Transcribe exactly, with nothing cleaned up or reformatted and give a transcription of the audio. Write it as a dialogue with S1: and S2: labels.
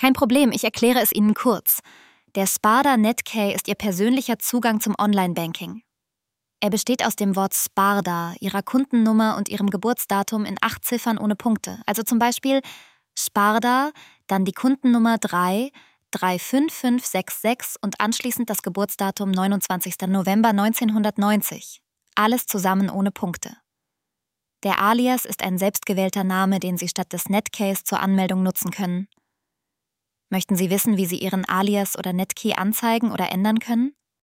S1: Kein Problem, ich erkläre es Ihnen kurz. Der Sparda Netkey ist Ihr persönlicher Zugang zum Online-Banking. Er besteht aus dem Wort Sparda, Ihrer Kundennummer und Ihrem Geburtsdatum in acht Ziffern ohne Punkte. Also zum Beispiel Sparda, dann die Kundennummer drei drei fünf fünf sechs sechs und anschließend das Geburtsdatum neunundzwanzigster November neunzehnhundertneunzig. Alles zusammen ohne Punkte. Der Alias ist ein selbstgewählter Name, den Sie statt des Netkeys zur Anmeldung nutzen können. Möchten Sie wissen, wie Sie Ihren Alias oder Netkey anzeigen oder ändern können?